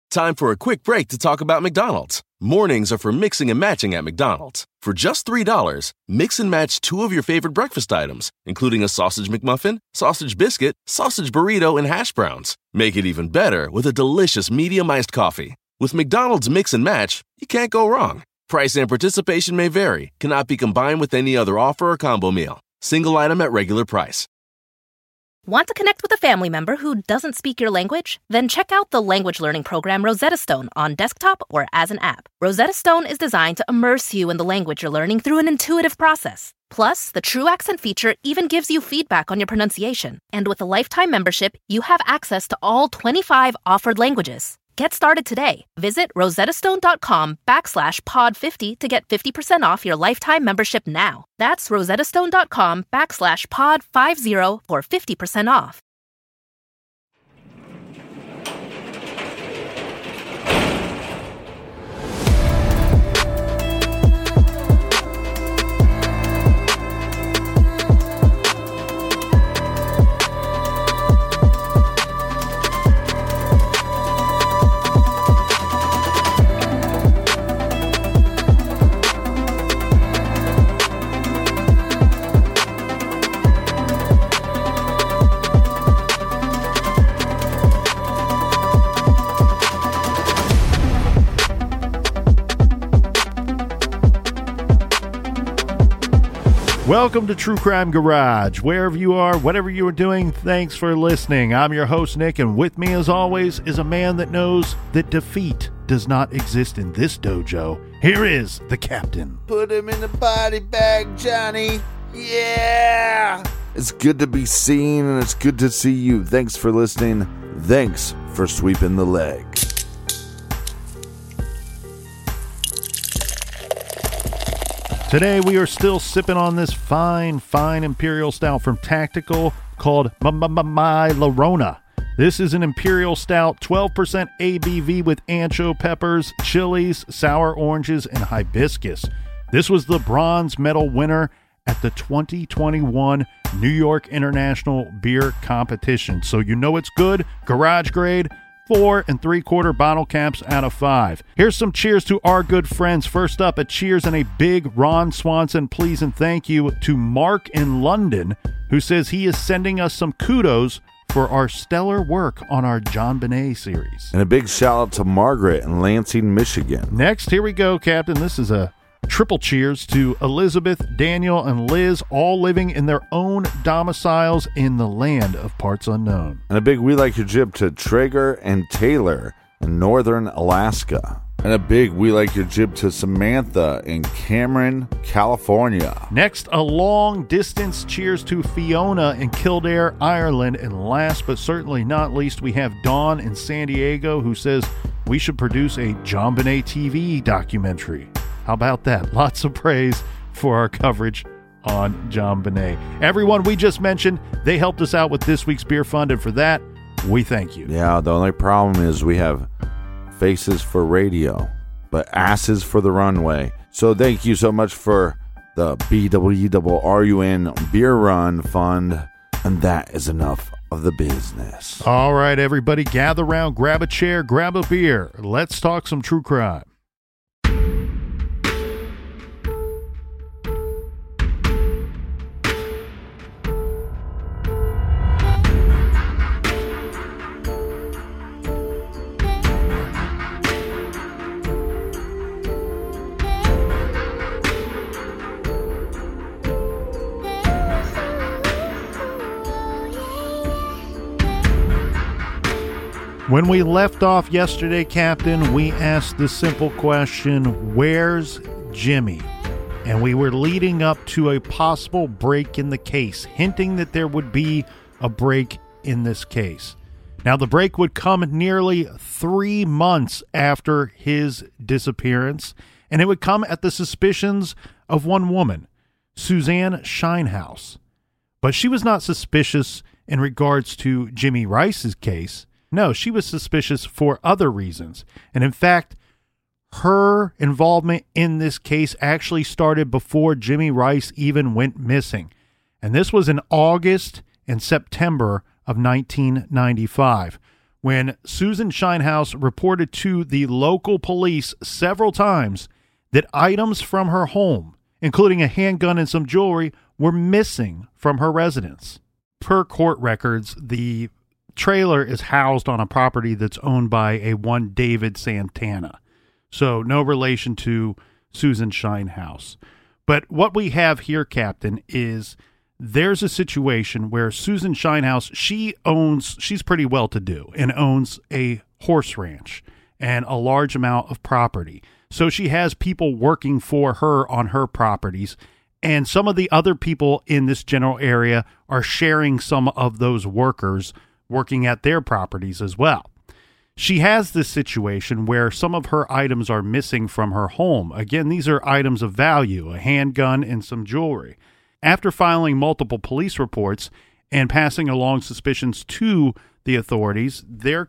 Time for a quick break to talk about McDonald's. Mornings are for mixing and matching at McDonald's. For just $3, mix and match 2 of your favorite breakfast items, including a sausage McMuffin, sausage biscuit, sausage burrito, and hash browns. Make it even better with a delicious medium iced coffee. With McDonald's Mix and Match, you can't go wrong. Price and participation may vary. Cannot be combined with any other offer or combo meal. Single item at regular price. Want to connect with a family member who doesn't speak your language? Then check out the language learning program Rosetta Stone on desktop or as an app. Rosetta Stone is designed to immerse you in the language you're learning through an intuitive process. Plus, the True Accent feature even gives you feedback on your pronunciation. And with a lifetime membership, you have access to all 25 offered languages. Get started today. Visit rosettastone.com/pod50 to get 50% off your lifetime membership now. That's rosettastone.com/pod50 for 50% off. Welcome to True Crime Garage. Wherever you are, whatever you are doing, thanks for listening. I'm your host, Nick, and with me, as always, is a man that knows that defeat does not exist in this dojo. Here is the captain. Put him in the body bag, Johnny. Yeah! It's good to be seen, and it's good to see you. Thanks for listening. Thanks for sweeping the leg. Today we are still sipping on this fine Imperial Stout from Tactical called My Llorona. This is an Imperial Stout, 12% ABV with ancho peppers, chilies, sour oranges, and hibiscus. This was the bronze medal winner at the 2021 New York International Beer Competition. So you know it's good, garage grade, 4 3/4 bottle caps out of 5. Here's some cheers to our good friends. First up, a cheers and a big Ron Swanson please and thank you to Mark in London, who says he is sending us some kudos for our stellar work on our JonBenét series. And a big shout out to Margaret in Lansing, Michigan. Next, here we go, Captain. This is a triple cheers to Elizabeth, Daniel, and Liz, all living in their own domiciles in the land of parts unknown. And a big we like your jib to Traeger and Taylor in northern Alaska. And a big we like your jib to Samantha in Cameron, California. Next, a long distance cheers to Fiona in Kildare, Ireland. And last but certainly not least, we have Dawn in San Diego, who says we should produce a JonBenét TV documentary. How about that? Lots of praise for our coverage on JonBenét. Everyone we just mentioned, they helped us out with this week's beer fund, and for that, we thank you. Yeah, the only problem is we have faces for radio, but asses for the runway. So thank you so much for the BWRUN Beer Run Fund, and that is enough of the business. All right, everybody, gather around, grab a chair, grab a beer. Let's talk some true crime. When we left off yesterday, Captain, we asked the simple question, where's Jimmy? And we were leading up to a possible break in the case, hinting that there would be a break in this case. Now, the break would come nearly 3 months after his disappearance, and it would come at the suspicions of one woman, Suzanne Shinehouse. But she was not suspicious in regards to Jimmy Rice's case. No, she was suspicious for other reasons. And in fact, her involvement in this case actually started before Jimmy Rice even went missing. And this was in August and September of 1995, when Susan Shinehouse reported to the local police several times that items from her home, including a handgun and some jewelry, were missing from her residence. Per court records, the trailer is housed on a property that's owned by a one David Santana. So no relation to Susan Shinehouse. But what we have here, Captain, is there's a situation where Susan Shinehouse, she's pretty well-to-do and owns a horse ranch and a large amount of property. So she has people working for her on her properties, and some of the other people in this general area are sharing some of those workers working at their properties as well. She has this situation where some of her items are missing from her home. Again, these are items of value, a handgun and some jewelry. After filing multiple police reports and passing along suspicions to the authorities, their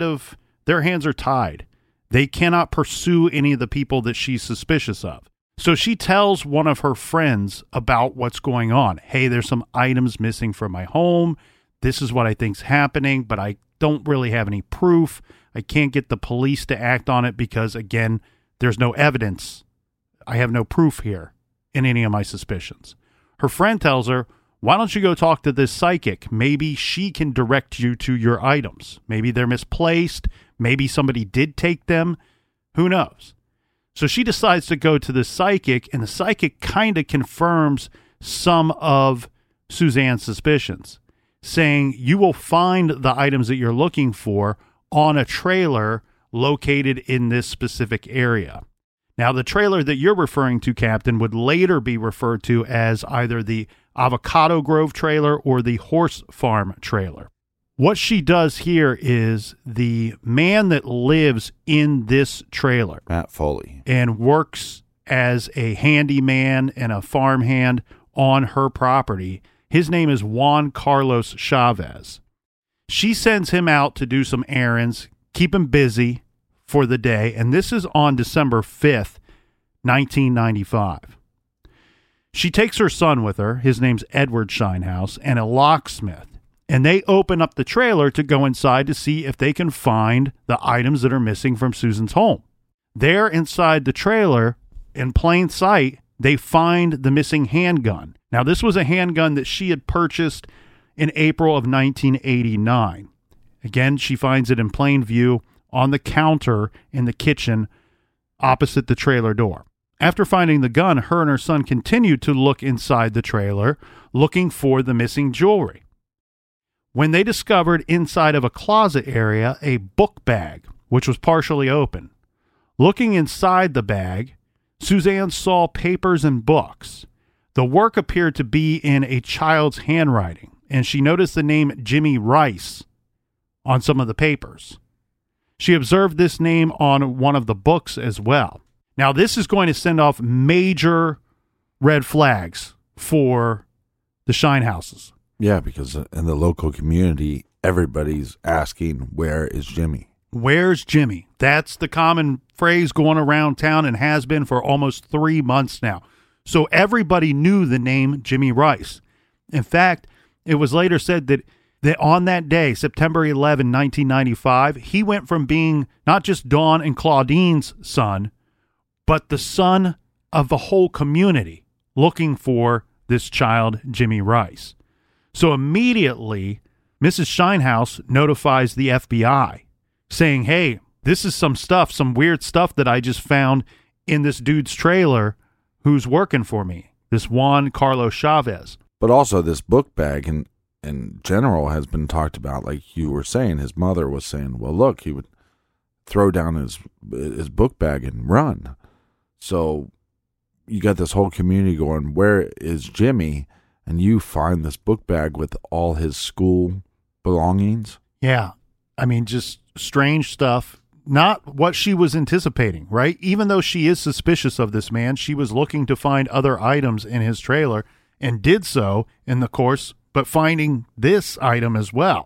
hands are tied. They cannot pursue any of the people that she's suspicious of. So she tells one of her friends about what's going on. Hey, there's some items missing from my home. This is what I think's happening, but I don't really have any proof. I can't get the police to act on it because, again, there's no evidence. I have no proof here in any of my suspicions. Her friend tells her, why don't you go talk to this psychic? Maybe she can direct you to your items. Maybe they're misplaced. Maybe somebody did take them. Who knows? So she decides to go to the psychic, and the psychic kind of confirms some of Suzanne's suspicions, saying you will find the items that you're looking for on a trailer located in this specific area. Now, the trailer that you're referring to, Captain, would later be referred to as either the Avocado Grove trailer or the Horse Farm trailer. What she does here is the man that lives in this trailer, Matt Foley, and works as a handyman and a farmhand on her property, his name is Juan Carlos Chavez. She sends him out to do some errands, keep him busy for the day, and this is on December 5th, 1995. She takes her son with her, his name's Edward Shinehouse, and a locksmith, and they open up the trailer to go inside to see if they can find the items that are missing from Susan's home. There inside the trailer, in plain sight, they find the missing handgun. Now, this was a handgun that she had purchased in April of 1989. Again, she finds it in plain view on the counter in the kitchen opposite the trailer door. After finding the gun, her and her son continued to look inside the trailer, looking for the missing jewelry. When they discovered inside of a closet area a book bag, which was partially open. Looking inside the bag, Suzanne saw papers and books. The work appeared to be in a child's handwriting, and she noticed the name Jimmy Rice on some of the papers. She observed this name on one of the books as well. Now, this is going to send off major red flags for the Shinehouses. Yeah, because in the local community, everybody's asking, where is Jimmy? Where's Jimmy? That's the common phrase going around town and has been for almost 3 months now. So everybody knew the name Jimmy Rice. In fact, it was later said that on that day, September 11, 1995, he went from being not just Dawn and Claudine's son, but the son of the whole community looking for this child, Jimmy Rice. So immediately, Mrs. Shinehouse notifies the FBI, saying, hey, this is some weird stuff that I just found in this dude's trailer who's working for me, this Juan Carlos Chavez. But also this book bag in general has been talked about, like you were saying. His mother was saying, well, look, he would throw down his book bag and run. So you got this whole community going, where is Jimmy? And you find this book bag with all his school belongings. Yeah. I mean, just strange stuff. Not what she was anticipating, right? Even though she is suspicious of this man, she was looking to find other items in his trailer and did so in the course, but finding this item as well.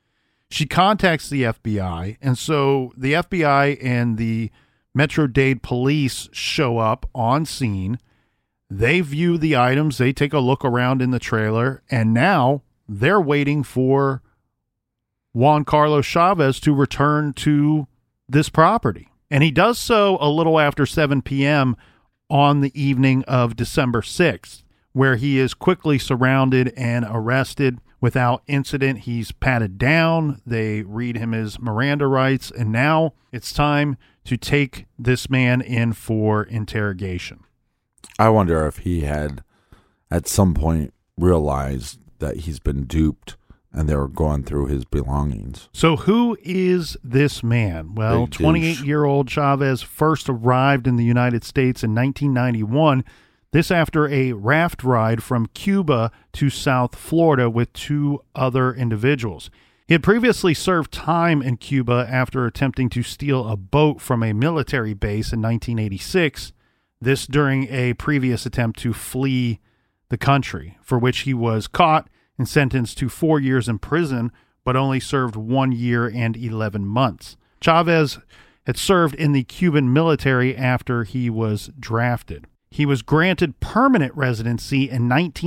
She contacts the FBI, and so the FBI and the Metro-Dade police show up on scene. They view the items, they take a look around in the trailer, and now they're waiting for Juan Carlos Chavez to return to this property. And he does so a little after 7 p.m. on the evening of December 6th, where he is quickly surrounded and arrested without incident. He's patted down. They read him his Miranda rights, and now it's time to take this man in for interrogation. I wonder if he had at some point realized that he's been duped and they were going through his belongings. So who is this man? Well, 28-year-old Chavez first arrived in the United States in 1991, this after a raft ride from Cuba to South Florida with 2 other individuals. He had previously served time in Cuba after attempting to steal a boat from a military base in 1986, this during a previous attempt to flee the country, for which he was caught and sentenced to 4 years in prison, but only served 1 year and 11 months. Chavez had served in the Cuban military after he was drafted. He was granted permanent residency in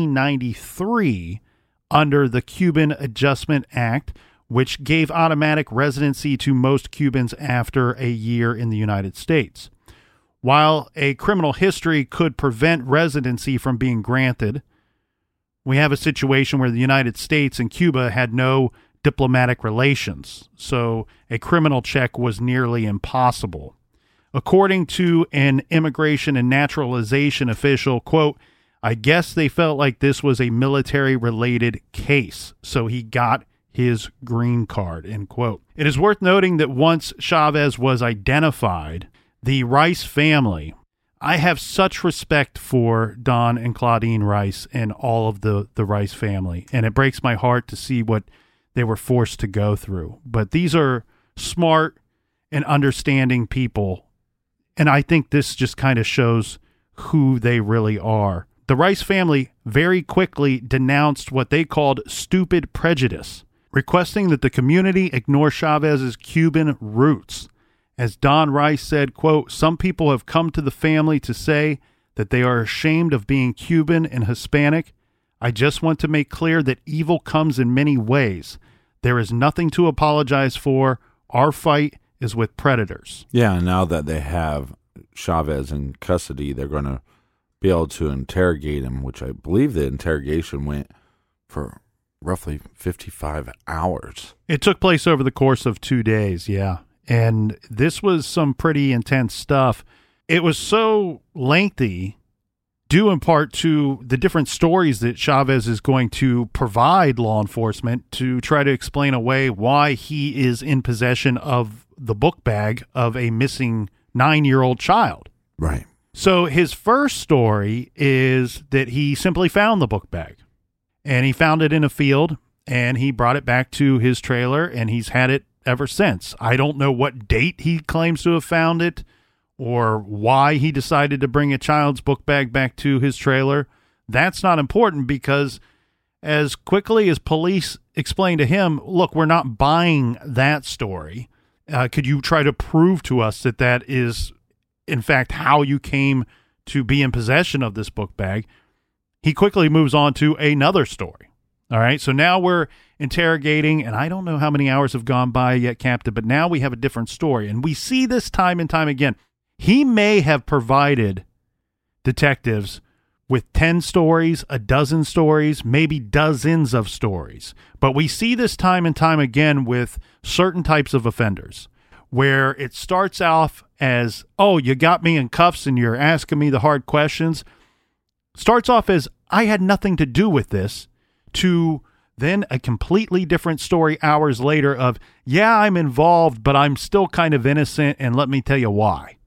1993 under the Cuban Adjustment Act, which gave automatic residency to most Cubans after a year in the United States. While a criminal history could prevent residency from being granted, we have a situation where the United States and Cuba had no diplomatic relations, so a criminal check was nearly impossible. According to an immigration and naturalization official, quote, "I guess they felt like this was a military-related case, so he got his green card," end quote. It is worth noting that once Chavez was identified, the Rice family, I have such respect for Don and Claudine Rice and all of the Rice family, and it breaks my heart to see what they were forced to go through. But these are smart and understanding people, and I think this just kind of shows who they really are. The Rice family very quickly denounced what they called stupid prejudice, requesting that the community ignore Chavez's Cuban roots. As Don Rice said, quote, "Some people have come to the family to say that they are ashamed of being Cuban and Hispanic. I just want to make clear that evil comes in many ways. There is nothing to apologize for. Our fight is with predators." Yeah, now that they have Chavez in custody, they're going to be able to interrogate him, which I believe the interrogation went for roughly 55 hours. It took place over the course of 2 days, yeah. And this was some pretty intense stuff. It was so lengthy, due in part to the different stories that Chavez is going to provide law enforcement to try to explain away why he is in possession of the book bag of a missing 9-year-old child. Right. So his first story is that he simply found the book bag, and he found it in a field, and he brought it back to his trailer, and he's had it ever since. I don't know what date he claims to have found it or why he decided to bring a child's book bag back to his trailer. That's not important, because as quickly as police explained to him, look, we're not buying that story. Could you try to prove to us that that is, in fact, how you came to be in possession of this book bag? He quickly moves on to another story. All right, so now we're interrogating, and I don't know how many hours have gone by yet, Captain, but now we have a different story, and we see this time and time again. He may have provided detectives with 10 stories, a dozen stories, maybe dozens of stories, but we see this time and time again with certain types of offenders, where it starts off as, oh, you got me in cuffs and you're asking me the hard questions. Starts off as, I had nothing to do with this, to then a completely different story hours later of, yeah, I'm involved, but I'm still kind of innocent, and let me tell you why.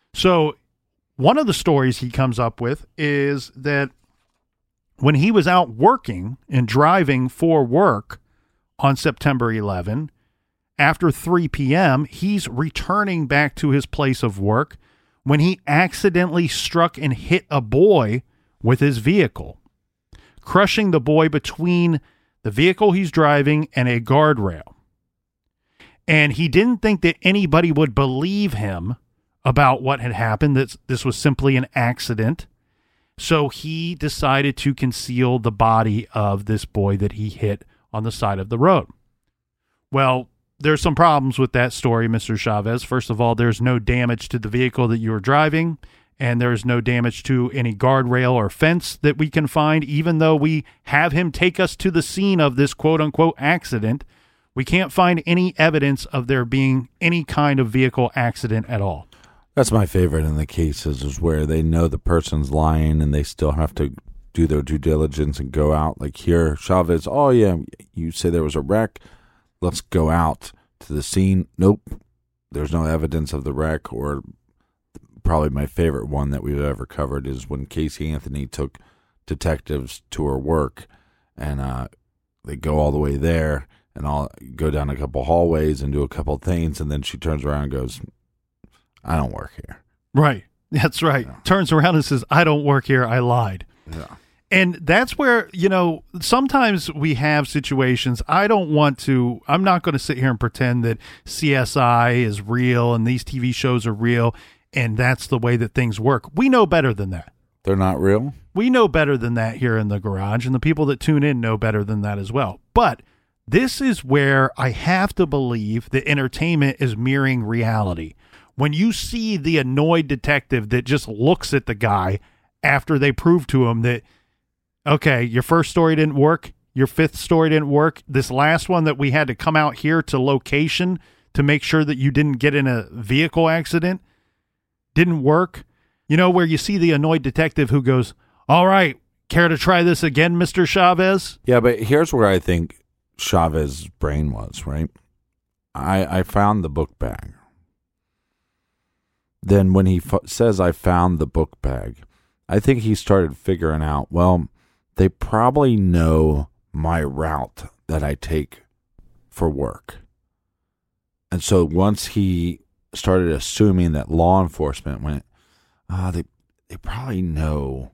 So one of the stories he comes up with is that when he was out working and driving for work on September 11, after 3 p.m., he's returning back to his place of work when he accidentally struck and hit a boy with his vehicle, crushing the boy between the vehicle he's driving and a guardrail. And he didn't think that anybody would believe him about what had happened, that this was simply an accident. So he decided to conceal the body of this boy that he hit on the side of the road. Well, there's some problems with that story, Mr. Chavez. First of all, there's no damage to the vehicle that you were driving, and there's no damage to any guardrail or fence that we can find, even though we have him take us to the scene of this quote-unquote accident. We can't find any evidence of there being any kind of vehicle accident at all. That's my favorite in the cases, is where they know the person's lying and they still have to do their due diligence and go out. Like here, Chavez, oh yeah, you say there was a wreck. Let's go out to the scene. Nope. There's no evidence of the wreck. Or probably my favorite one that we've ever covered is when Casey Anthony took detectives to her work, and they go all the way there and I'll go down a couple hallways and do a couple things, and then she turns around and goes, I don't work here. Right. That's right. Yeah. Turns around and says, I don't work here. I lied. Yeah. And that's where, sometimes we have situations. I'm not going to sit here and pretend that CSI is real and these TV shows are real and that's the way that things work. We know better than that. They're not real? We know better than that here in the garage, and the people that tune in know better than that as well. But this is where I have to believe that entertainment is mirroring reality. When you see the annoyed detective that just looks at the guy after they prove to him that, okay, your first story didn't work, your fifth story didn't work, this last one that we had to come out here to location to make sure that you didn't get in a vehicle accident didn't work. Where you see the annoyed detective who goes, all right, care to try this again, Mr. Chavez? Yeah, but here's where I think Chavez's brain was, right? I found the book bag. Then when he says I found the book bag, I think he started figuring out, well, they probably know my route that I take for work. And so once he started assuming that law enforcement went, they probably know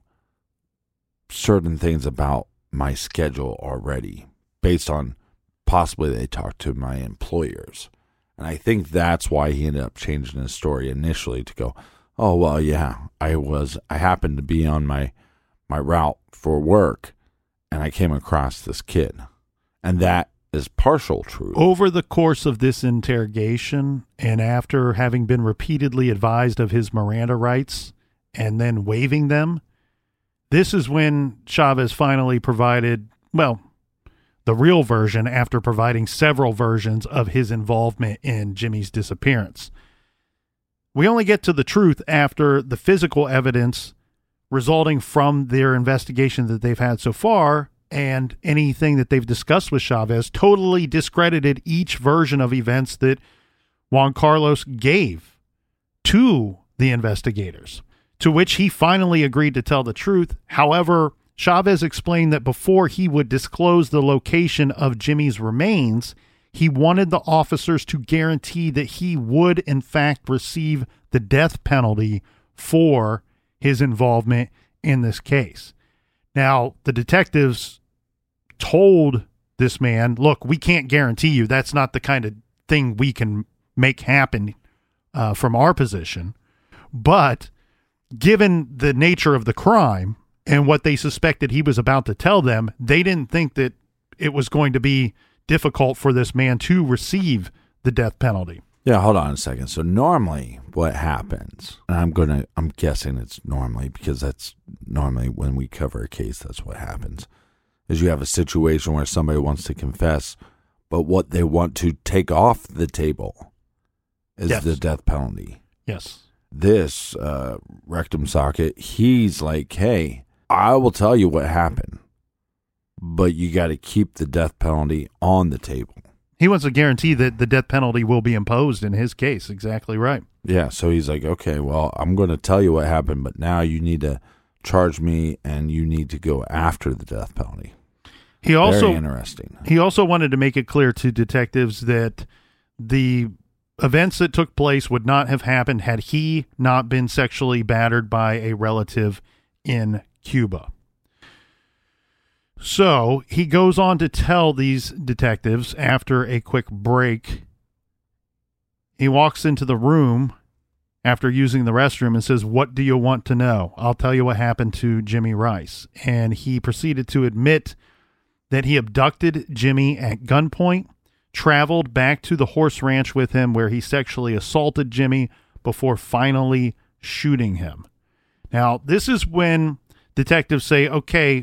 certain things about my schedule already, based on possibly they talked to my employers. And I think that's why he ended up changing his story initially to go, oh, well, yeah, I happened to be on my route for work, and I came across this kid. And that is partial truth. Over the course of this interrogation, and after having been repeatedly advised of his Miranda rights and then waiving them, this is when Chavez finally provided, well, the real version after providing several versions of his involvement in Jimmy's disappearance. We only get to the truth after the physical evidence resulting from their investigation that they've had so far and anything that they've discussed with Chavez totally discredited each version of events that Juan Carlos gave to the investigators, to which he finally agreed to tell the truth. However, Chavez explained that before he would disclose the location of Jimmy's remains, he wanted the officers to guarantee that he would, in fact, receive the death penalty for his involvement in this case. Now, the detectives told this man, look, we can't guarantee you. That's not the kind of thing we can make happen from our position. But given the nature of the crime and what they suspected he was about to tell them, they didn't think that it was going to be difficult for this man to receive the death penalty. Yeah, hold on a second. So normally what happens, and I'm guessing it's normally because that's normally when we cover a case, that's what happens, is you have a situation where somebody wants to confess, but what they want to take off the table is the death penalty. Yes. This rectum socket, he's like, hey, I will tell you what happened, but you got to keep the death penalty on the table. He wants to guarantee that the death penalty will be imposed in his case. Exactly right. Yeah, so he's like, okay, well, I'm going to tell you what happened, but now you need to charge me and you need to go after the death penalty. Very interesting. He also wanted to make it clear to detectives that the events that took place would not have happened had he not been sexually battered by a relative in Cuba. So he goes on to tell these detectives after a quick break. He walks into the room after using the restroom and says, what do you want to know? I'll tell you what happened to Jimmy Rice. And he proceeded to admit that he abducted Jimmy at gunpoint, traveled back to the horse ranch with him where he sexually assaulted Jimmy before finally shooting him. Now, this is when detectives say, okay,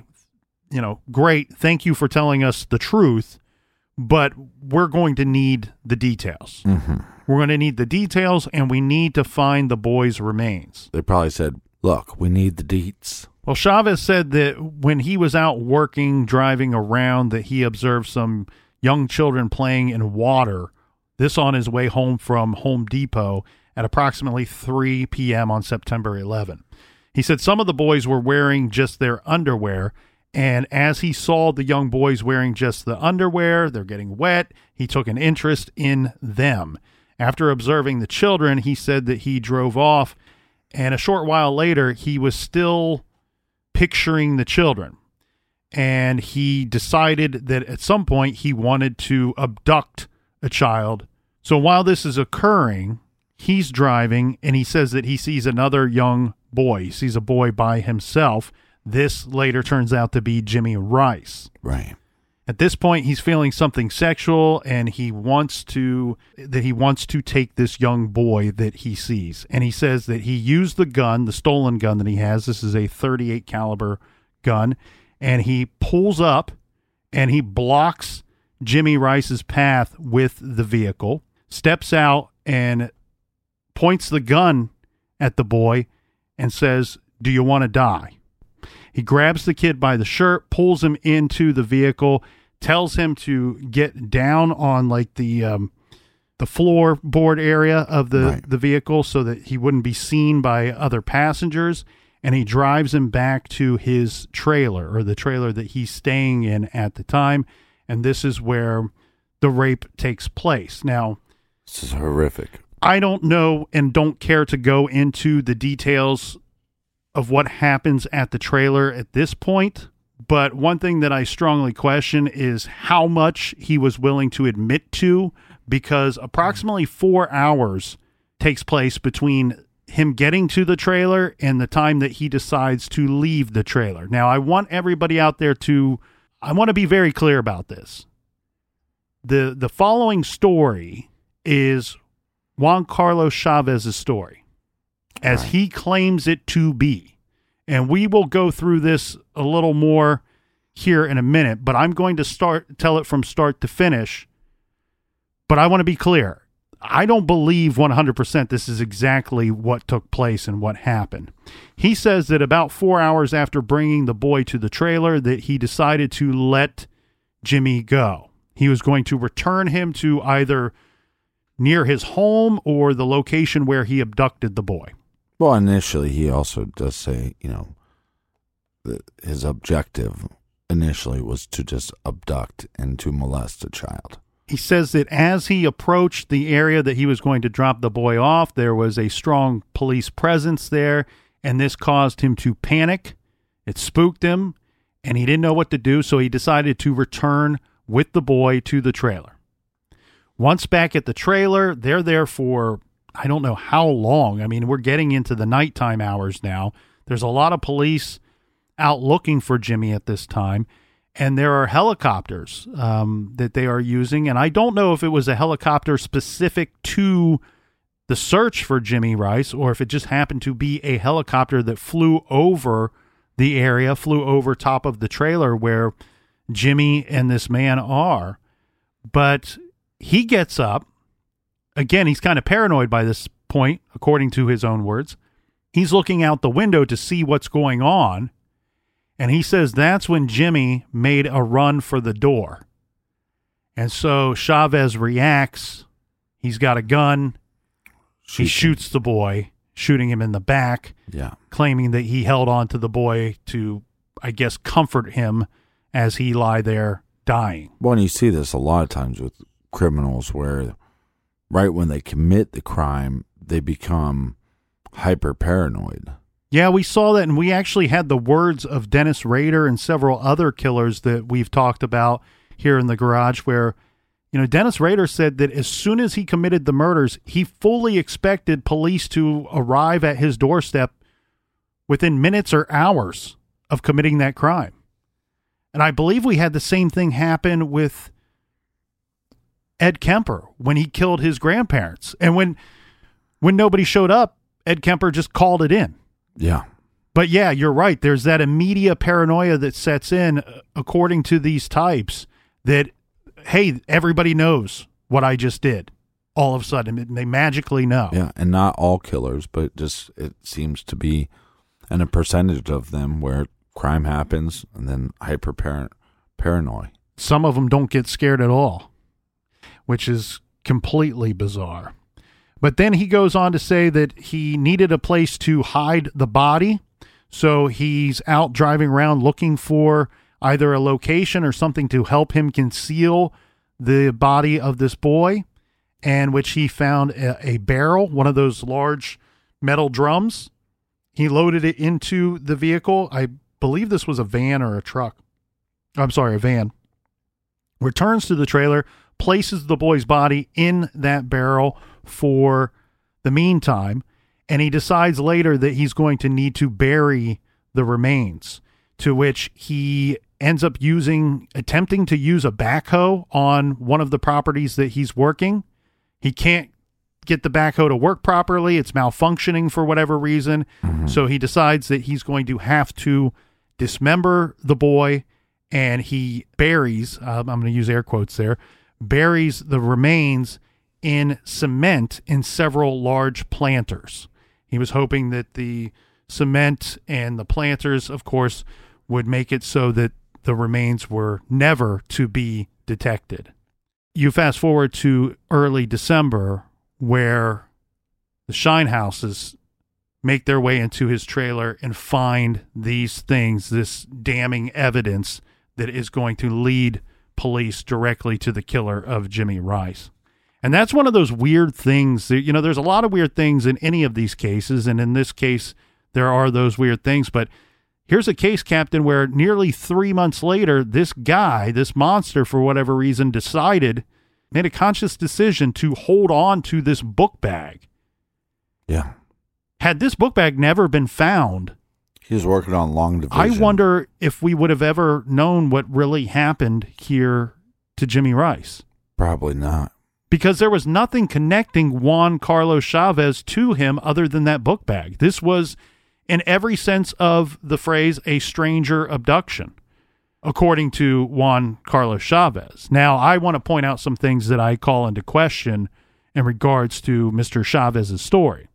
great, thank you for telling us the truth, but we're going to need the details. Mm-hmm. We're going to need the details, and we need to find the boy's remains. They probably said, look, we need the deets. Well, Chavez said that when he was out working, driving around, that he observed some young children playing in water, this on his way home from Home Depot at approximately 3 p.m. on September 11. He said some of the boys were wearing just their underwear, and as he saw the young boys wearing just the underwear, they're getting wet, he took an interest in them. After observing the children, he said that he drove off, and a short while later, he was still picturing the children. And he decided that at some point he wanted to abduct a child. So while this is occurring, he's driving, and he says that he sees another young boy. He sees a boy by himself. This later turns out to be Jimmy Rice. Right. At this point, he's feeling something sexual, and he wants to take this young boy that he sees. And he says that he used the gun, the stolen gun that he has. This is a .38 caliber gun, and he pulls up and he blocks Jimmy Rice's path with the vehicle, steps out and points the gun at the boy and says, "Do you want to die?" He grabs the kid by the shirt, pulls him into the vehicle, tells him to get down on like the floorboard area of the vehicle so that he wouldn't be seen by other passengers, and he drives him back to his trailer, or the trailer that he's staying in at the time, and this is where the rape takes place. Now, this is horrific. I don't know and don't care to go into the details of what happens at the trailer at this point, but one thing that I strongly question is how much he was willing to admit to, because approximately 4 hours takes place between him getting to the trailer and the time that he decides to leave the trailer. Now, I want everybody out there I want to be very clear about this. The following story is Juan Carlos Chavez's story, as he claims it to be. And we will go through this a little more here in a minute, but I'm going to tell it from start to finish. But I want to be clear. I don't believe 100% this is exactly what took place and what happened. He says that about 4 hours after bringing the boy to the trailer, that he decided to let Jimmy go. He was going to return him to either near his home or the location where he abducted the boy. Well, initially, he also does say, that his objective initially was to just abduct and to molest a child. He says that as he approached the area that he was going to drop the boy off, there was a strong police presence there, and this caused him to panic. It spooked him, and he didn't know what to do, so he decided to return with the boy to the trailer. Once back at the trailer, they're there for I don't know how long. I mean, we're getting into the nighttime hours now. There's a lot of police out looking for Jimmy at this time, and there are helicopters that they are using. And I don't know if it was a helicopter specific to the search for Jimmy Rice or if it just happened to be a helicopter that flew over the area, flew over top of the trailer where Jimmy and this man are. But he gets up. Again, he's kind of paranoid by this point, according to his own words. He's looking out the window to see what's going on, and he says that's when Jimmy made a run for the door. And so Chavez reacts. He's got a gun. He shoots the boy, shooting him in the back, claiming that he held on to the boy to, I guess, comfort him as he lie there dying. Well, and you see this a lot of times with criminals where right when they commit the crime, they become hyper paranoid. Yeah, we saw that, and we actually had the words of Dennis Rader and several other killers that we've talked about here in the garage where, Dennis Rader said that as soon as he committed the murders, he fully expected police to arrive at his doorstep within minutes or hours of committing that crime. And I believe we had the same thing happen with Ed Kemper when he killed his grandparents. And when nobody showed up, Ed Kemper just called it in. Yeah. But yeah, you're right. There's that immediate paranoia that sets in according to these types that, hey, everybody knows what I just did. All of a sudden, they magically know. Yeah, and not all killers, but just it seems to be and a percentage of them where crime happens and then paranoid. Some of them don't get scared at all, which is completely bizarre. But then he goes on to say that he needed a place to hide the body, so he's out driving around looking for either a location or something to help him conceal the body of this boy, and which he found a barrel, one of those large metal drums. He loaded it into the vehicle. I believe this was a van or a truck. I'm sorry, a van. Returns to the trailer, places the boy's body in that barrel for the meantime, and he decides later that he's going to need to bury the remains, to which he ends up attempting to use a backhoe on one of the properties that he's working. He can't get the backhoe to work properly. It's malfunctioning for whatever reason. Mm-hmm. So he decides that he's going to have to dismember the boy, and he buries, I'm going to use air quotes there, buries the remains in cement in several large planters. He was hoping that the cement and the planters, of course, would make it so that the remains were never to be detected. You fast forward to early December, where the Shinehouses make their way into his trailer and find these things, this damning evidence that is going to lead police directly to the killer of Jimmy Rice. And that's one of those weird things that, there's a lot of weird things in any of these cases. And in this case, there are those weird things. But here's a case, Captain, where nearly 3 months later, this guy, this monster, for whatever reason, made a conscious decision to hold on to this book bag. Yeah. Had this book bag never been found, he was working on long division. I wonder if we would have ever known what really happened here to Jimmy Rice. Probably not. Because there was nothing connecting Juan Carlos Chavez to him other than that book bag. This was, in every sense of the phrase, a stranger abduction, according to Juan Carlos Chavez. Now, I want to point out some things that I call into question in regards to Mr. Chavez's story.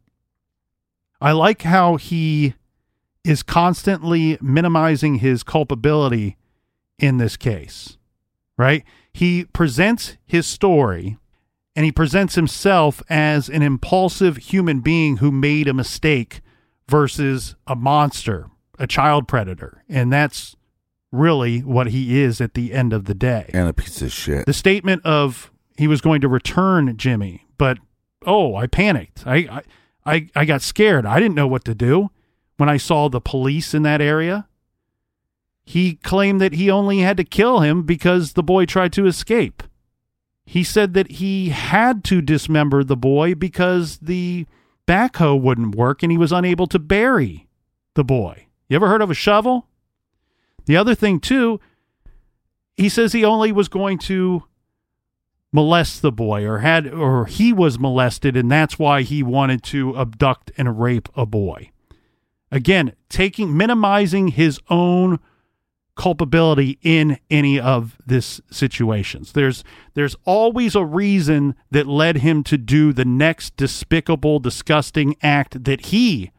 I like how he is constantly minimizing his culpability in this case, right? He presents his story, and he presents himself as an impulsive human being who made a mistake versus a monster, a child predator. And that's really what he is at the end of the day. And a piece of shit. The statement of he was going to return Jimmy, but, I panicked. I got scared. I didn't know what to do when I saw the police in that area. He claimed that he only had to kill him because the boy tried to escape. He said that he had to dismember the boy because the backhoe wouldn't work and he was unable to bury the boy. You ever heard of a shovel? The other thing, too, he says he only was going to molest the boy or he was molested, and that's why he wanted to abduct and rape a boy. Again, minimizing his own culpability in any of this situations. There's always a reason that led him to do the next despicable, disgusting act that he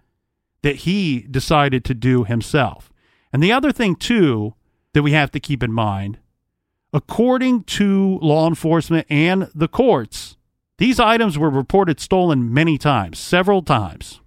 decided to do himself. And the other thing, too, that we have to keep in mind, according to law enforcement and the courts, these items were reported stolen many times, several times.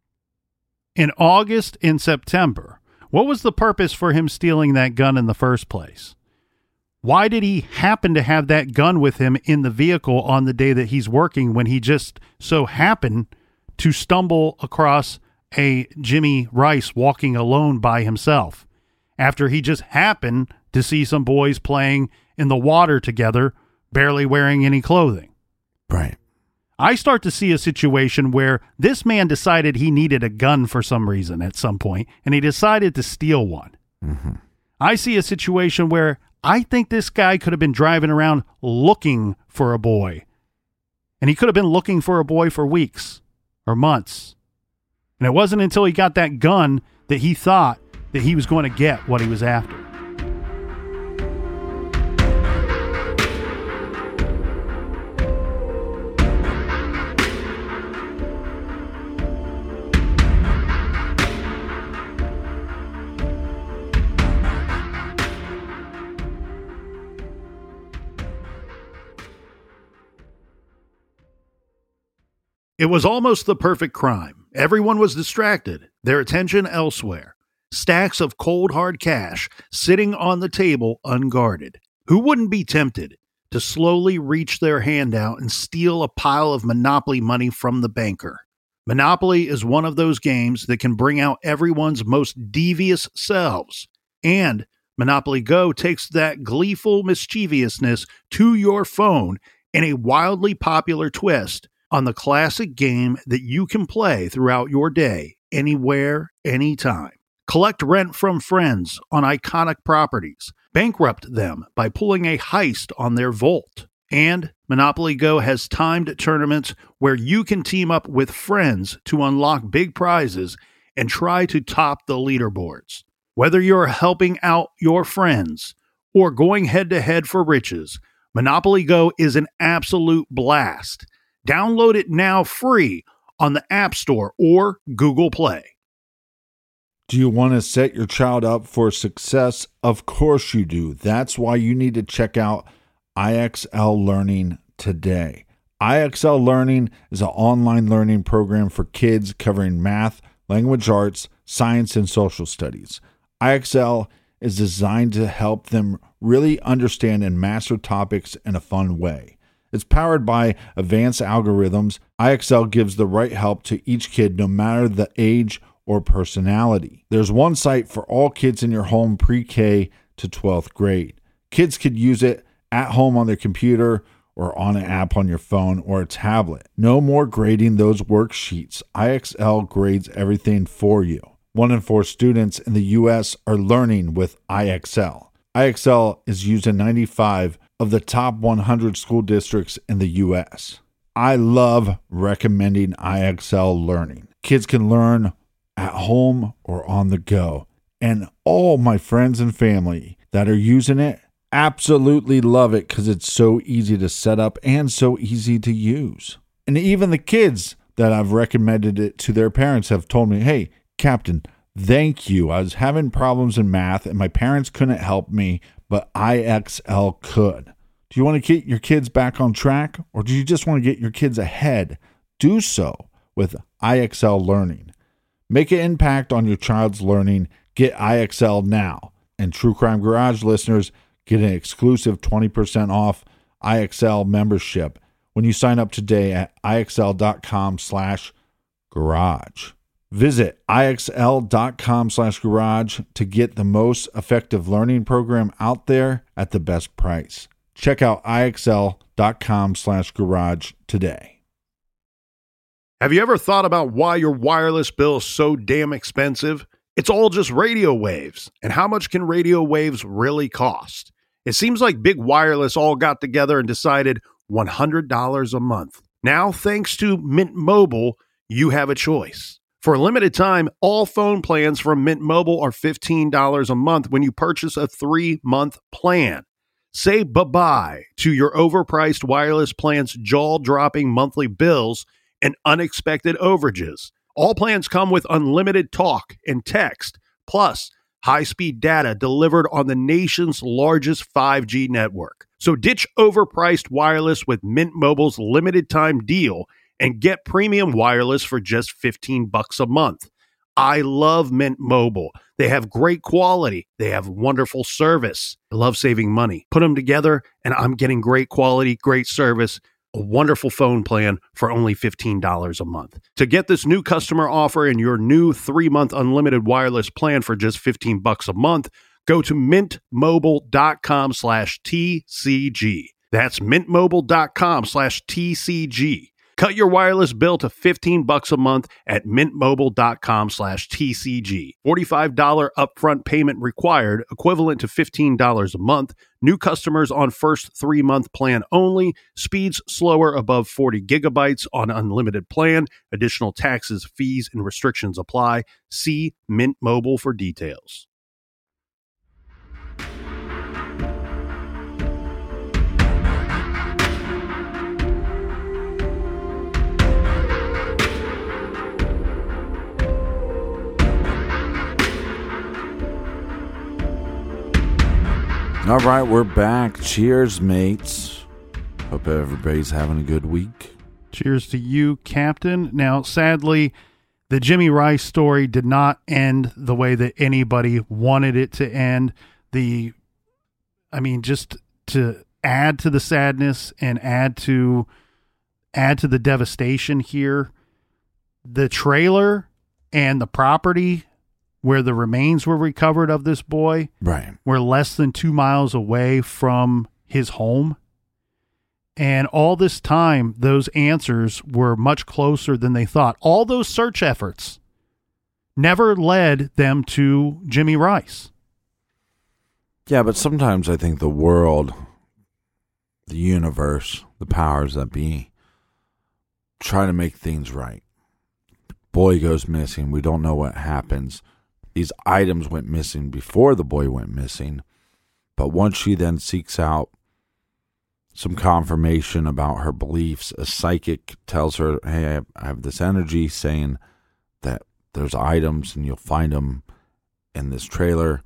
In August and September, what was the purpose for him stealing that gun in the first place? Why did he happen to have that gun with him in the vehicle on the day that he's working when he just so happened to stumble across a Jimmy Rice walking alone by himself after he just happened to see some boys playing in the water together, barely wearing any clothing? Right. I start to see a situation where this man decided he needed a gun for some reason at some point, and he decided to steal one. Mm-hmm. I see a situation where I think this guy could have been driving around looking for a boy. And he could have been looking for a boy for weeks or months. And it wasn't until he got that gun that he thought that he was going to get what he was after. It was almost the perfect crime. Everyone was distracted, their attention elsewhere. Stacks of cold hard cash sitting on the table unguarded. Who wouldn't be tempted to slowly reach their hand out and steal a pile of Monopoly money from the banker? Monopoly is one of those games that can bring out everyone's most devious selves. And Monopoly Go takes that gleeful mischievousness to your phone in a wildly popular twist on the classic game that you can play throughout your day, anywhere, anytime. Collect rent from friends on iconic properties. Bankrupt them by pulling a heist on their vault. And Monopoly Go has timed tournaments where you can team up with friends to unlock big prizes and try to top the leaderboards. Whether you're helping out your friends or going head-to-head for riches, Monopoly Go is an absolute blast. Download it now free on the App Store or Google Play. Do you want to set your child up for success? Of course you do. That's why you need to check out IXL Learning today. IXL Learning is an online learning program for kids covering math, language arts, science, and social studies. IXL is designed to help them really understand and master topics in a fun way. It's powered by advanced algorithms. IXL gives the right help to each kid, no matter the age or personality. There's one site for all kids in your home pre-K to 12th grade. Kids could use it at home on their computer or on an app on your phone or a tablet. No more grading those worksheets. IXL grades everything for you. 1 in 4 students in the U.S. are learning with IXL. IXL is used in 95 of the top 100 school districts in the U.S. I love recommending IXL Learning. Kids can learn at home or on the go. And all my friends and family that are using it absolutely love it because it's so easy to set up and so easy to use. And even the kids that I've recommended it to their parents have told me, hey, Captain, thank you. I was having problems in math and my parents couldn't help me, but IXL could. Do you want to get your kids back on track, or do you just want to get your kids ahead? Do so with IXL Learning. Make an impact on your child's learning. Get IXL now. And True Crime Garage listeners get an exclusive 20% off IXL membership when you sign up today at IXL.com/garage. Visit IXL.com/garage to get the most effective learning program out there at the best price. Check out IXL.com/garage today. Have you ever thought about why your wireless bill is so damn expensive? It's all just radio waves. And how much can radio waves really cost? It seems like Big Wireless all got together and decided $100 a month. Now, thanks to Mint Mobile, you have a choice. For a limited time, all phone plans from Mint Mobile are $15 a month when you purchase a 3-month plan. Say bye-bye to your overpriced wireless plan's jaw-dropping monthly bills and unexpected overages. All plans come with unlimited talk and text, plus high-speed data delivered on the nation's largest 5G network. So ditch overpriced wireless with Mint Mobile's limited-time deal and get premium wireless for just $15 a month. I love Mint Mobile. They have great quality. They have wonderful service. I love saving money. Put them together, and I'm getting great quality, great service, a wonderful phone plan for only $15 a month. To get this new customer offer and your new 3-month unlimited wireless plan for just $15 a month, go to mintmobile.com/TCG. That's mintmobile.com/TCG. Cut your wireless bill to $15 a month at mintmobile.com/TCG. $45 upfront payment required, equivalent to $15 a month. New customers on first 3-month plan only. Speeds slower above 40 gigabytes on unlimited plan. Additional taxes, fees, and restrictions apply. See Mint Mobile for details. All right, we're back. Cheers, mates. Hope everybody's having a good week. Cheers to you, Captain. Now, sadly, the Jimmy Rice story did not end the way that anybody wanted it to end. Just to add to the sadness and add to the devastation here, the trailer and the property where the remains were recovered of this boy, right, were less than 2 miles away from his home. And all this time, those answers were much closer than they thought. All those search efforts never led them to Jimmy Rice. Yeah, but sometimes I think the world, the universe, the powers that be, try to make things right. Boy goes missing. We don't know what happens. These items went missing before the boy went missing. But once she then seeks out some confirmation about her beliefs, a psychic tells her, hey, I have this energy saying that there's items and you'll find them in this trailer.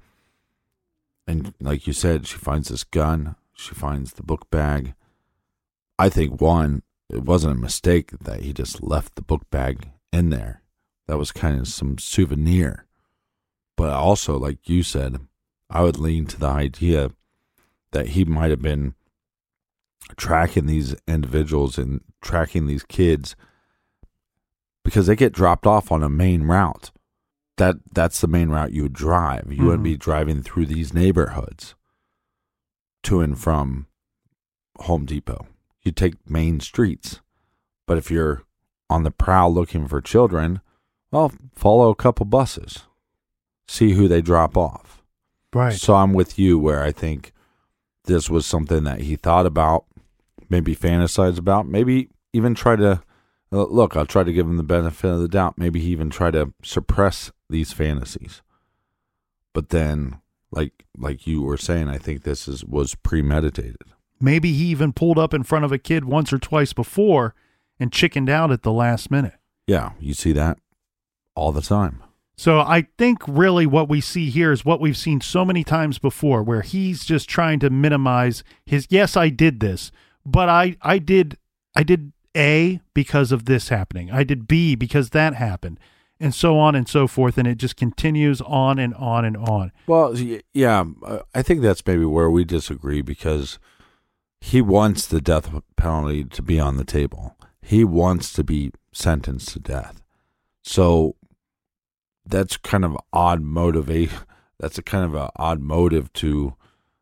And like you said, she finds this gun. She finds the book bag. I think, one, it wasn't a mistake that he just left the book bag in there. That was kind of some souvenir. But also, like you said, I would lean to the idea that he might have been tracking these individuals and tracking these kids because they get dropped off on a main route. That's the main route you would drive. You wouldn't be driving through these neighborhoods to and from Home Depot. You take main streets. But if you're on the prowl looking for children, well, follow a couple buses. See who they drop off. Right. So I'm with you where I think this was something that he thought about, maybe fantasized about, maybe even try to, look, I'll try to give him the benefit of the doubt. Maybe he even try to suppress these fantasies. But then, like you were saying, I think this was premeditated. Maybe he even pulled up in front of a kid once or twice before and chickened out at the last minute. Yeah, you see that all the time. So I think really what we see here is what we've seen so many times before, where he's just trying to minimize his, yes, I did this, but I did A because of this happening. I did B because that happened, and so on and so forth. And it just continues on and on and on. Well, yeah, I think that's maybe where we disagree, because he wants the death penalty to be on the table. He wants to be sentenced to death. So that's kind of odd motivation. That's a kind of an odd motive to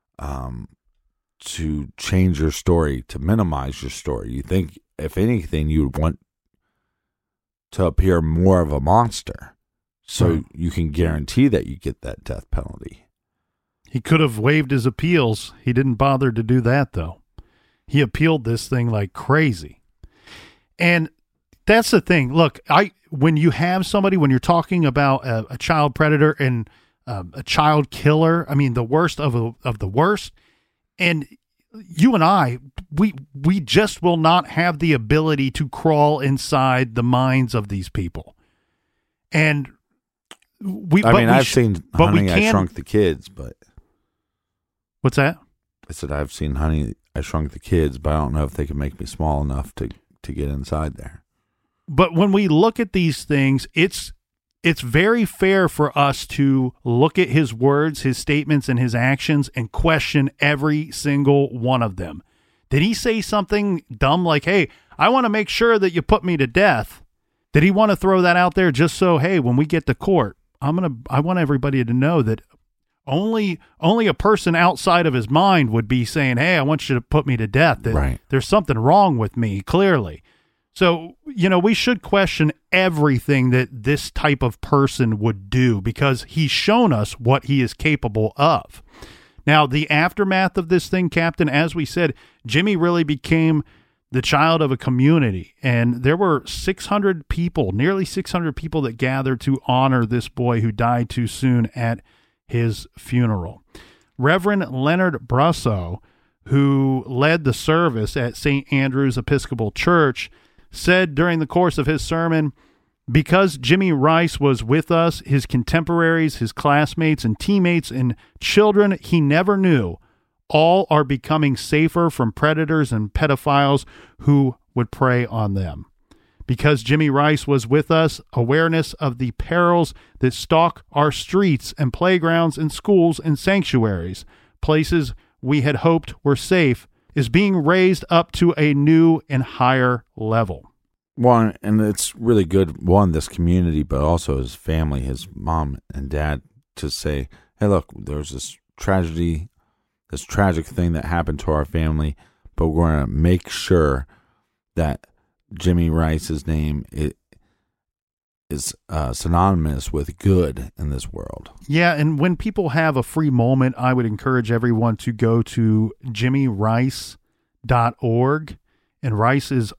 change your story, to minimize your story. You think, if anything, you would want to appear more of a monster, so you can guarantee that you get that death penalty. He could have waived his appeals. He didn't bother to do that, though. He appealed this thing like crazy. And that's the thing. Look, when you have somebody, when you're talking about a child predator and a child killer, I mean, the worst of the worst, and you and I, we just will not have the ability to crawl inside the minds of these people. And I've seen Honey, I Shrunk the Kids, but what's that? I said I've seen Honey, I Shrunk the Kids, but I don't know if they can make me small enough to get inside there. But when we look at these things, it's very fair for us to look at his words, his statements, and his actions and question every single one of them. Did he say something dumb like, hey, I want to make sure that you put me to death? Did he want to throw that out there just so, hey, when we get to court, I want everybody to know that only a person outside of his mind would be saying, hey, I want you to put me to death. That right. There's something wrong with me, clearly. So, we should question everything that this type of person would do because he's shown us what he is capable of. Now, the aftermath of this thing, Captain, as we said, Jimmy really became the child of a community, and there were 600 people, nearly 600 people that gathered to honor this boy who died too soon at his funeral. Reverend Leonard Brussow, who led the service at St. Andrew's Episcopal Church, said during the course of his sermon, "Because Jimmy Rice was with us, his contemporaries, his classmates and teammates and children he never knew, all are becoming safer from predators and pedophiles who would prey on them. Because Jimmy Rice was with us, awareness of the perils that stalk our streets and playgrounds and schools and sanctuaries, places we had hoped were safe, is being raised up to a new and higher level." One, and it's really good, this community, but also his family, his mom and dad, to say, hey, look, there's this tragedy, this tragic thing that happened to our family, but we're going to make sure that Jimmy Rice's name is synonymous with good in this world. Yeah, and when people have a free moment, I would encourage everyone to go to jimmyrice.org, and Rice is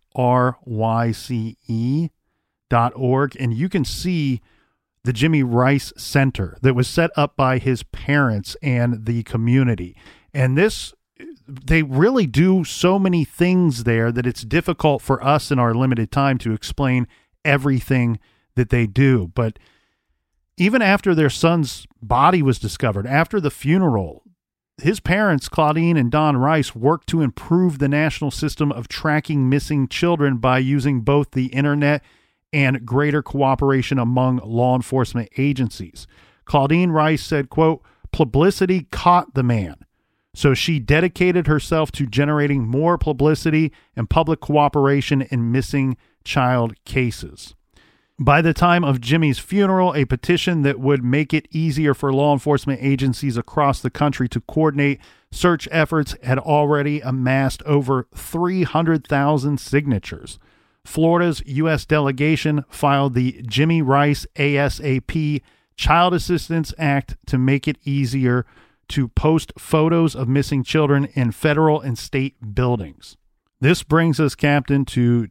RYCE.org, and you can see the Jimmy Rice Center that was set up by his parents and the community. And they really do so many things there that it's difficult for us in our limited time to explain everything that they do. But even after their son's body was discovered, after the funeral, his parents, Claudine and Don Rice, worked to improve the national system of tracking missing children by using both the internet and greater cooperation among law enforcement agencies. Claudine Rice said, quote, "Publicity caught the man, so she dedicated herself to generating more publicity and public cooperation in missing child cases." By the time of Jimmy's funeral, a petition that would make it easier for law enforcement agencies across the country to coordinate search efforts had already amassed over 300,000 signatures. Florida's U.S. delegation filed the Jimmy Rice ASAP Child Assistance Act to make it easier to post photos of missing children in federal and state buildings. This brings us, Captain, to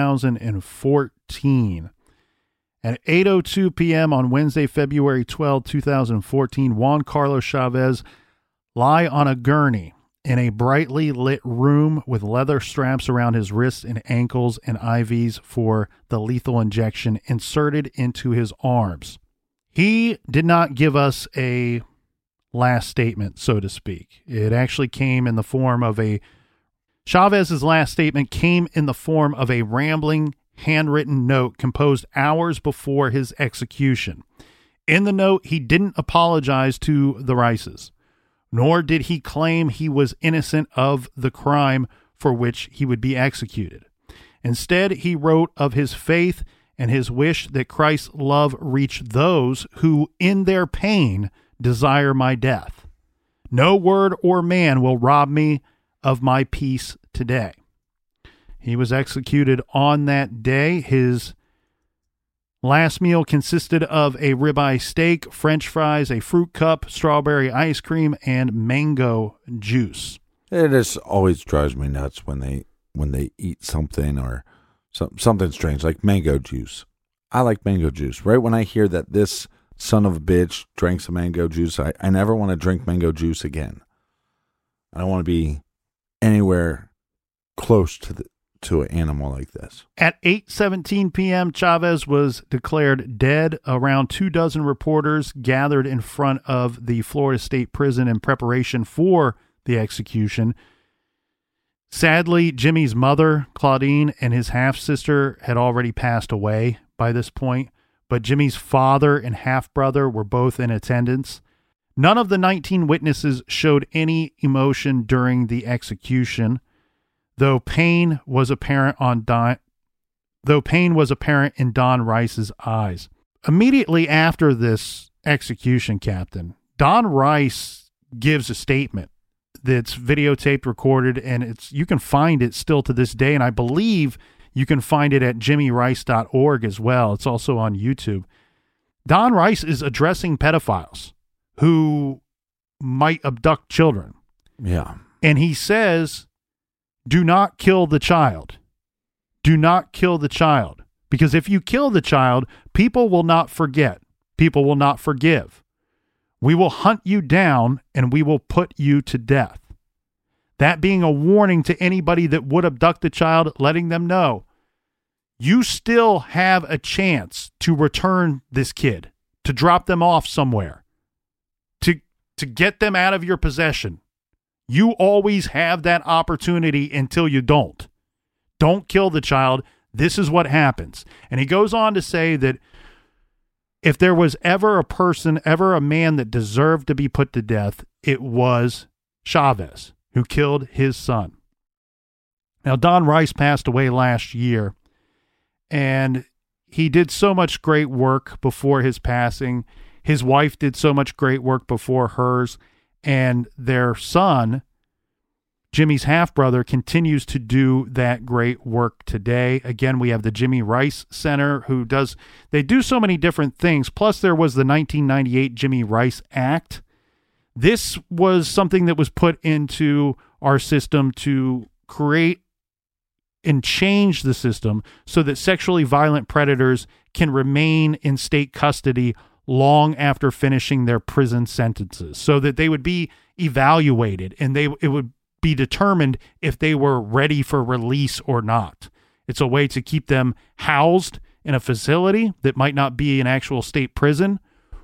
2014. At 8:02 p.m. on Wednesday, February 12, 2014, Juan Carlos Chavez lay on a gurney in a brightly lit room with leather straps around his wrists and ankles and IVs for the lethal injection inserted into his arms. He did not give us a last statement, so to speak. It actually came in the form of Chavez's last statement came in the form of a rambling, handwritten note composed hours before his execution. In the note, he didn't apologize to the Rices, nor did he claim he was innocent of the crime for which he would be executed. Instead, he wrote of his faith and his wish that Christ's love reach those who, in their pain, desire my death. No word or man will rob me of my peace today. He was executed on that day. His last meal consisted of a ribeye steak, French fries, a fruit cup, strawberry ice cream, and mango juice. It just always drives me nuts when they eat something or something strange like mango juice. I like mango juice. Right when I hear that this son of a bitch drank some mango juice, I never want to drink mango juice again. I don't want to be anywhere close to an animal like this. At 8:17 p.m., Chavez was declared dead. Around 24 reporters gathered in front of the Florida State Prison in preparation for the execution. Sadly, Jimmy's mother, Claudine, and his half-sister had already passed away by this point, but Jimmy's father and half-brother were both in attendance. None of the 19 witnesses showed any emotion during the execution, though pain was apparent in Don Rice's eyes. Immediately after this execution, Captain, Don Rice gives a statement that's videotaped, recorded, and you can find it still to this day, and I believe You can find it at jimmyrice.org as well. It's also on YouTube. Don Rice is addressing pedophiles who might abduct children. Yeah. And he says, do not kill the child. Do not kill the child. Because if you kill the child, people will not forget. People will not forgive. We will hunt you down and we will put you to death. That being a warning to anybody that would abduct a child, letting them know, you still have a chance to return this kid, to drop them off somewhere, to get them out of your possession. You always have that opportunity until you don't. Don't kill the child. This is what happens. And he goes on to say that if there was ever a person, ever a man that deserved to be put to death, it was Chavez, who killed his son. Now, Don Rice passed away last year, and he did so much great work before his passing. His wife did so much great work before hers, and their son, Jimmy's half-brother, continues to do that great work today. Again, we have the Jimmy Rice Center, they do so many different things. Plus, there was the 1998 Jimmy Rice Act. This was something that was put into our system to create and change the system so that sexually violent predators can remain in state custody long after finishing their prison sentences, so that they would be evaluated and it would be determined if they were ready for release or not. It's a way to keep them housed in a facility that might not be an actual state prison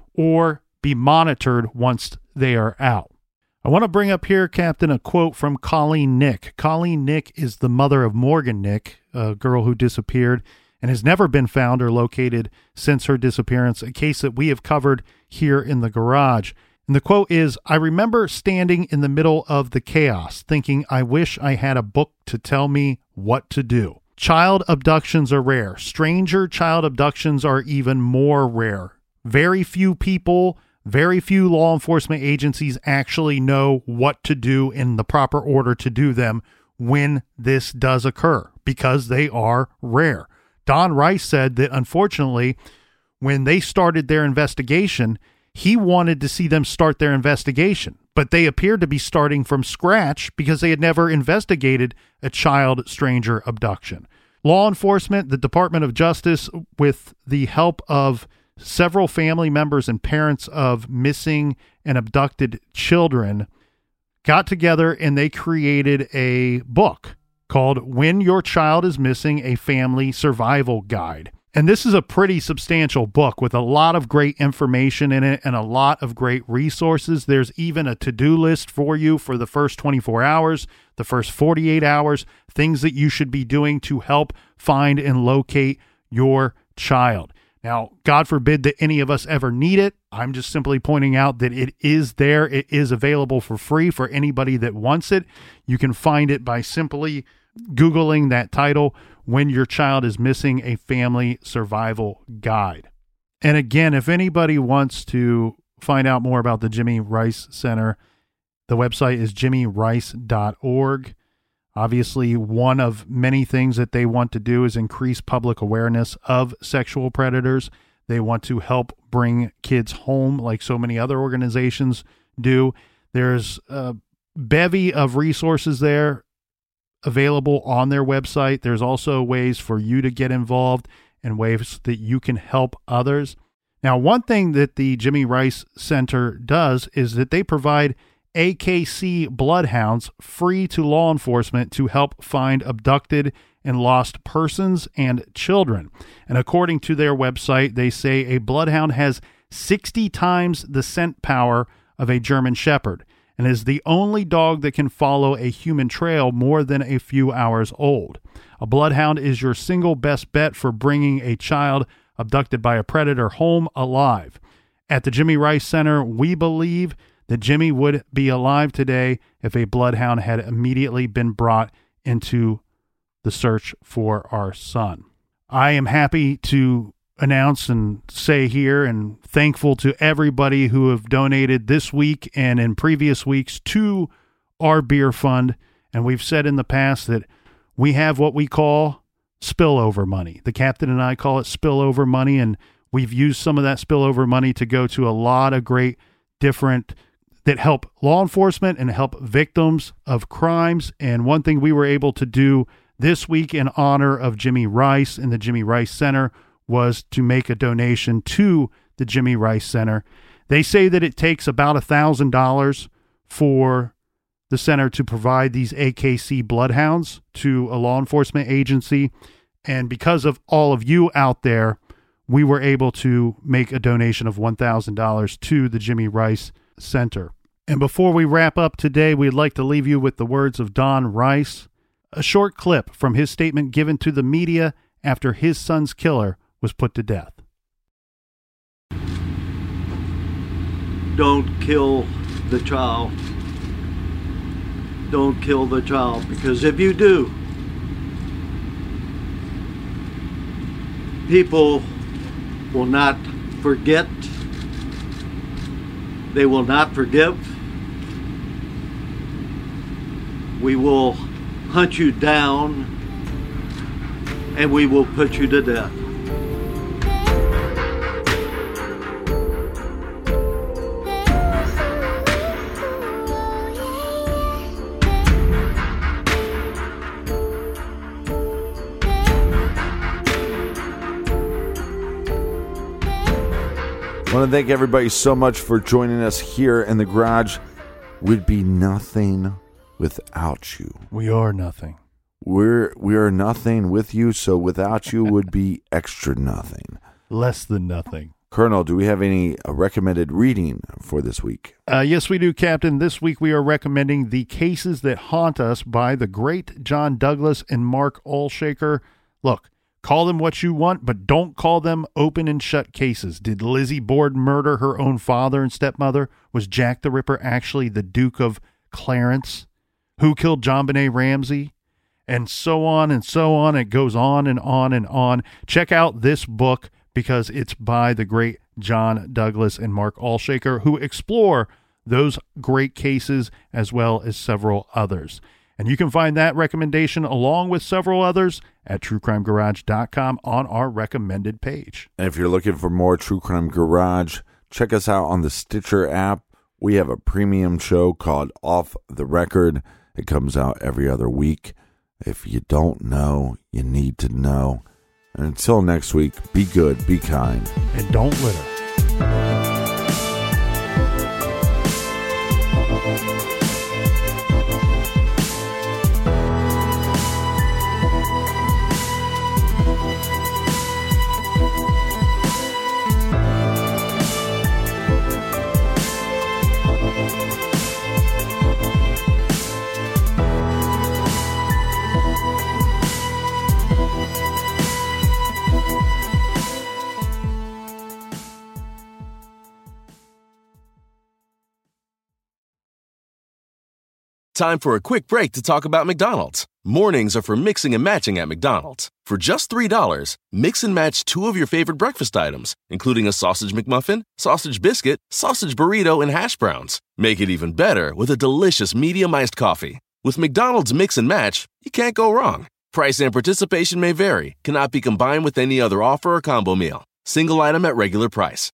or be monitored once they are out. I want to bring up here, Captain, a quote from Colleen Nick. Colleen Nick is the mother of Morgan Nick, a girl who disappeared and has never been found or located since her disappearance, a case that we have covered here in the garage. And the quote is, "I remember standing in the middle of the chaos, thinking I wish I had a book to tell me what to do. Child abductions are rare. Stranger child abductions are even more rare. Very few people, very few law enforcement agencies actually know what to do in the proper order to do them when this does occur, because they are rare." Don Rice said that, unfortunately, when they started their investigation, he wanted to see them start their investigation, but they appeared to be starting from scratch because they had never investigated a child stranger abduction. Law enforcement, the Department of Justice, with the help of several family members and parents of missing and abducted children, got together and they created a book called When Your Child is Missing, a Family Survival Guide. And this is a pretty substantial book with a lot of great information in it and a lot of great resources. There's even a to-do list for you for the first 24 hours, the first 48 hours, things that you should be doing to help find and locate your child. Now, God forbid that any of us ever need it. I'm just simply pointing out that it is there. It is available for free for anybody that wants it. You can find it by simply Googling that title, When Your Child is Missing, a Family Survival Guide. And again, if anybody wants to find out more about the Jimmy Rice Center, the website is jimmyrice.org. Obviously, one of many things that they want to do is increase public awareness of sexual predators. They want to help bring kids home like so many other organizations do. There's a bevy of resources there available on their website. There's also ways for you to get involved and ways that you can help others. Now, one thing that the Jimmy Rice Center does is that they provide AKC bloodhounds free to law enforcement to help find abducted and lost persons and children. And according to their website, they say a bloodhound has 60 times the scent power of a German Shepherd and is the only dog that can follow a human trail more than a few hours old. A bloodhound is your single best bet for bringing a child abducted by a predator home alive. At the Jimmy Rice Center, we believe that Jimmy would be alive today if a bloodhound had immediately been brought into the search for our son. I am happy to announce and say here and thankful to everybody who have donated this week and in previous weeks to our beer fund. And we've said in the past that we have what we call spillover money. The captain and I call it spillover money, and we've used some of that spillover money to go to a lot of great different that help law enforcement and help victims of crimes. And one thing we were able to do this week in honor of Jimmy Rice and the Jimmy Rice Center was to make a donation to the Jimmy Rice Center. They say that it takes about $1,000 for the center to provide these AKC bloodhounds to a law enforcement agency. And because of all of you out there, we were able to make a donation of $1,000 to the Jimmy Rice Center. And before we wrap up today, we'd like to leave you with the words of Don Rice, a short clip from his statement given to the media after his son's killer was put to death. Don't kill the child. Don't kill the child, because if you do, people will not forget. They will not forgive. We will hunt you down and we will put you to death. I want to thank everybody so much for joining us here in the garage. We'd be nothing without you. We are nothing. We are nothing with you, so without you would be extra nothing. Less than nothing. Colonel, do we have any recommended reading for this week? Yes, we do, Captain. This week we are recommending The Cases That Haunt Us by the great John Douglas and Mark Olshaker. Look, call them what you want, but don't call them open and shut cases. Did Lizzie Borden murder her own father and stepmother? Was Jack the Ripper actually the Duke of Clarence? Who killed JonBenet Ramsey? And so on and so on. It goes on and on and on. Check out this book because it's by the great John Douglas and Mark Olshaker, who explore those great cases as well as several others. And you can find that recommendation along with several others at truecrimegarage.com on our recommended page. And if you're looking for more True Crime Garage, check us out on the Stitcher app. We have a premium show called Off the Record. It comes out every other week. If you don't know, you need to know. And until next week, be good, be kind, and don't litter. Time for a quick break to talk about McDonald's. Mornings are for mixing and matching at McDonald's. For just $3, mix and match 2 of your favorite breakfast items, including a sausage McMuffin, sausage biscuit, sausage burrito, and hash browns. Make it even better with a delicious medium iced coffee. With McDonald's Mix and Match, you can't go wrong. Price and participation may vary, cannot be combined with any other offer or combo meal. Single item at regular price.